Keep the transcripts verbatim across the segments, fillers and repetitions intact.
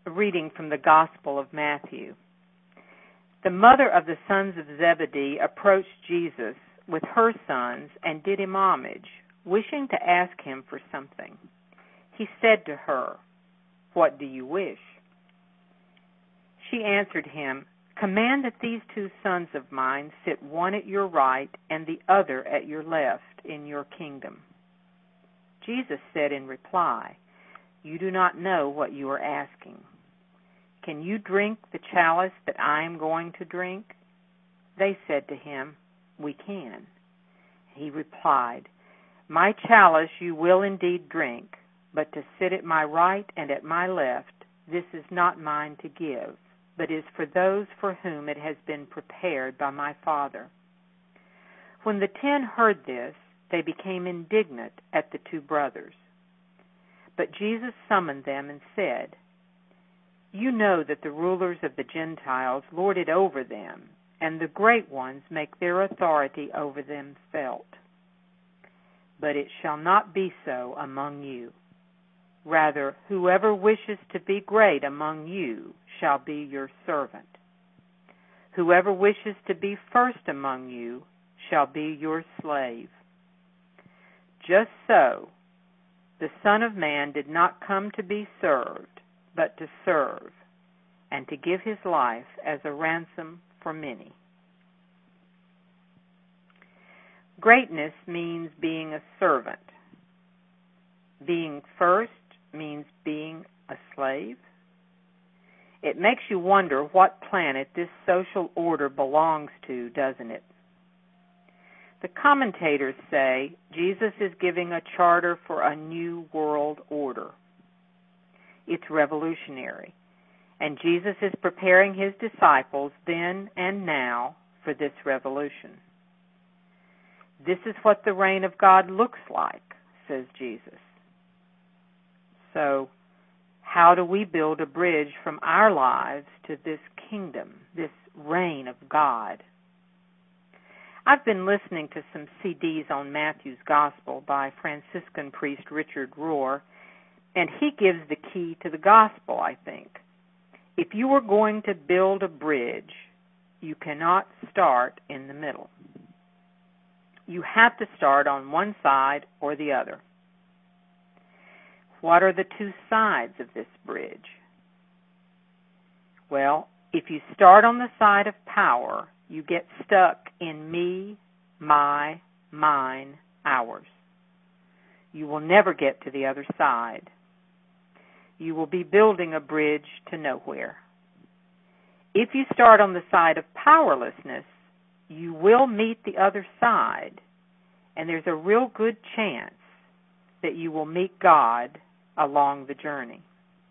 A reading from the Gospel of Matthew. The mother of the sons of Zebedee approached Jesus with her sons and did him homage, wishing to ask him for something. He said to her, "What do you wish?" She answered him, "Command that these two sons of mine sit one at your right and the other at your left in your kingdom." Jesus said in reply, "You do not know what you are asking. Can you drink the chalice that I am going to drink?" They said to him, "We can." He replied, "My chalice you will indeed drink, but to sit at my right and at my left, this is not mine to give, but is for those for whom it has been prepared by my Father." When the ten heard this, they became indignant at the two brothers. But Jesus summoned them and said, "You know that the rulers of the Gentiles lord it over them, and the great ones make their authority over them felt. But it shall not be so among you. Rather, whoever wishes to be great among you shall be your servant. Whoever wishes to be first among you shall be your slave. Just so, the Son of Man did not come to be served, but to serve, and to give his life as a ransom for many." Greatness means being a servant. Being first means being a slave. It makes you wonder what planet this social order belongs to, doesn't it? The commentators say Jesus is giving a charter for a new world order. It's revolutionary, and Jesus is preparing his disciples then and now for this revolution. This is what the reign of God looks like, says Jesus. So, how do we build a bridge from our lives to this kingdom, this reign of God? I've been listening to some C Ds on Matthew's Gospel by Franciscan priest Richard Rohr, and he gives the key to the gospel, I think. If you are going to build a bridge, you cannot start in the middle. You have to start on one side or the other. What are the two sides of this bridge? Well, if you start on the side of power, you get stuck in me, my, mine, ours. You will never get to the other side. You will be building a bridge to nowhere. If you start on the side of powerlessness, you will meet the other side, and there's a real good chance that you will meet God along the journey.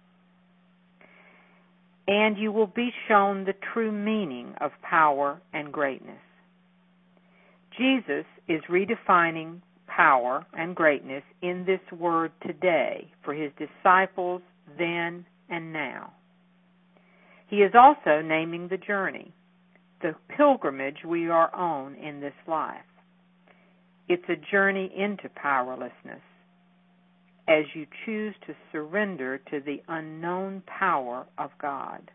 And you will be shown the true meaning of power and greatness. Jesus is redefining power and greatness in this word today for his disciples then and now. He is also naming the journey, the pilgrimage we are on in this life. It's a journey into powerlessness as you choose to surrender to the unknown power of God.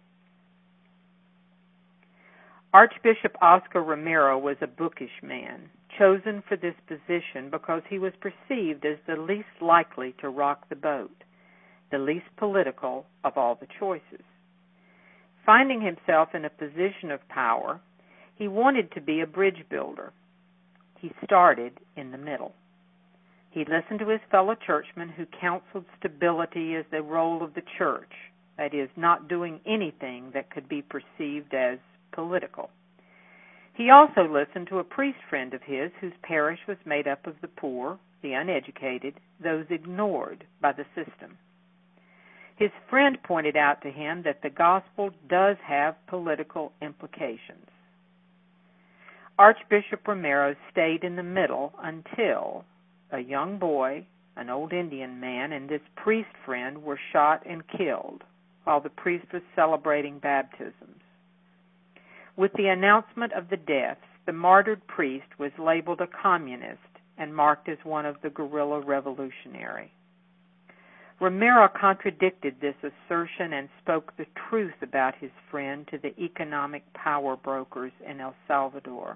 Archbishop Oscar Romero was a bookish man, chosen for this position because he was perceived as the least likely to rock the boat, the least political of all the choices. Finding himself in a position of power, he wanted to be a bridge builder. He started in the middle. He listened to his fellow churchmen who counseled stability as the role of the church, that is, not doing anything that could be perceived as political. He also listened to a priest friend of his whose parish was made up of the poor, the uneducated, those ignored by the system. His friend pointed out to him that the gospel does have political implications. Archbishop Romero stayed in the middle until a young boy, an old Indian man, and this priest friend were shot and killed while the priest was celebrating baptisms. With the announcement of the deaths, the martyred priest was labeled a communist and marked as one of the guerrilla revolutionary. Romero contradicted this assertion and spoke the truth about his friend to the economic power brokers in El Salvador.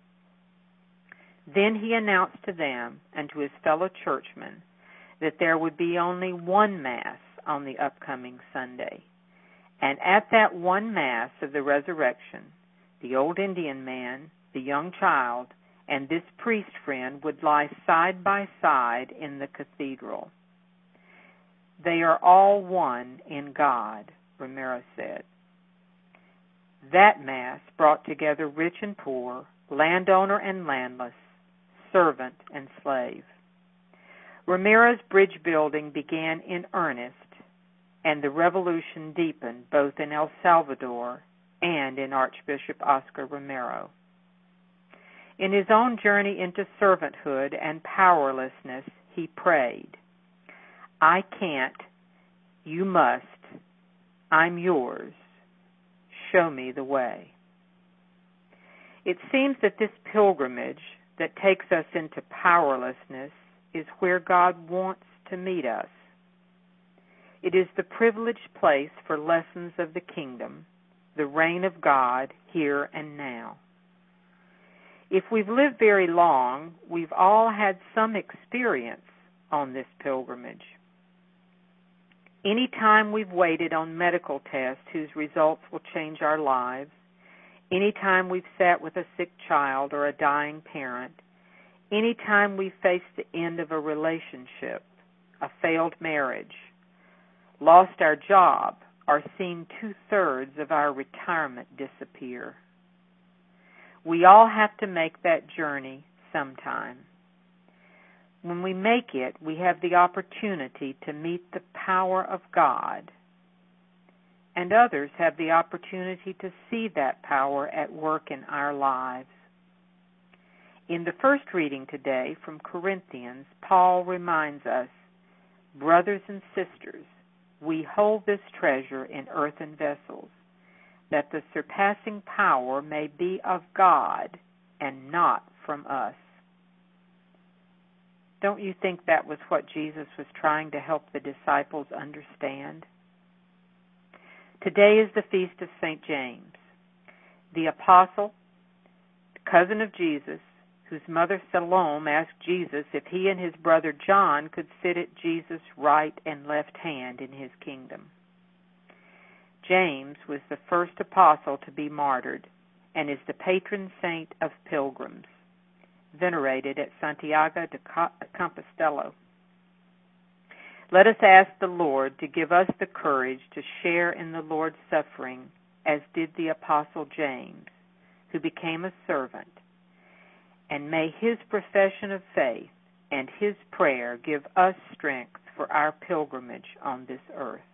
Then he announced to them and to his fellow churchmen that there would be only one Mass on the upcoming Sunday. And at that one Mass of the resurrection, the old Indian man, the young child, and this priest friend would lie side by side in the cathedral. They are all one in God, Romero said. That Mass brought together rich and poor, landowner and landless, servant and slave. Romero's bridge building began in earnest, and the revolution deepened both in El Salvador and in Archbishop Oscar Romero. In his own journey into servanthood and powerlessness, he prayed, I can't, you must, I'm yours, show me the way. It seems that this pilgrimage that takes us into powerlessness is where God wants to meet us. It is the privileged place for lessons of the kingdom, the reign of God here and now. If we've lived very long, we've all had some experience on this pilgrimage. Any time we've waited on medical tests whose results will change our lives, any time we've sat with a sick child or a dying parent, any time we've faced the end of a relationship, a failed marriage, lost our job, or seen two-thirds of our retirement disappear. We all have to make that journey sometime. When we make it, we have the opportunity to meet the power of God, and others have the opportunity to see that power at work in our lives. In the first reading today from Corinthians, Paul reminds us, brothers and sisters, we hold this treasure in earthen vessels, that the surpassing power may be of God and not from us. Don't you think that was what Jesus was trying to help the disciples understand? Today is the feast of Saint James, the apostle, cousin of Jesus, whose mother Salome asked Jesus if he and his brother John could sit at Jesus' right and left hand in his kingdom. James was the first apostle to be martyred and is the patron saint of pilgrims, venerated at Santiago de Compostela. Let us ask the Lord to give us the courage to share in the Lord's suffering as did the apostle James, who became a servant, and may his profession of faith and his prayer give us strength for our pilgrimage on this earth.